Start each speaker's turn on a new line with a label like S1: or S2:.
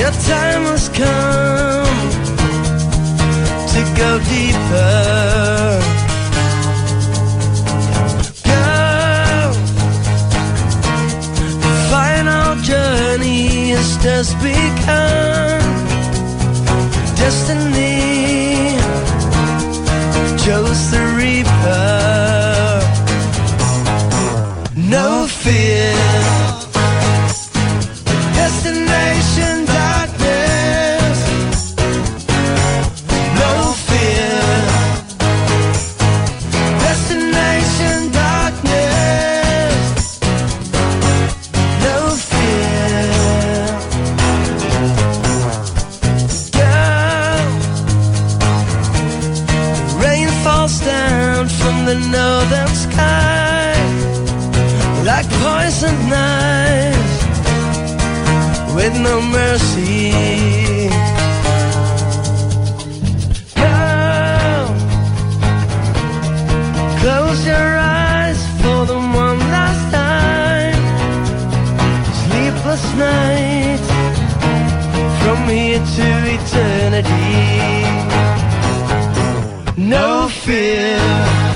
S1: The time has come to go deeper. Go, the final journey has just begun. Destiny chose the reaper. No fear. Destination darkness. No fear. Destination darkness. No fear. Girl, rain falls down from the northern sky like poisoned knives with no mercy. Girl, close your eyes for the one last time. Sleepless night from here to eternity. No fear.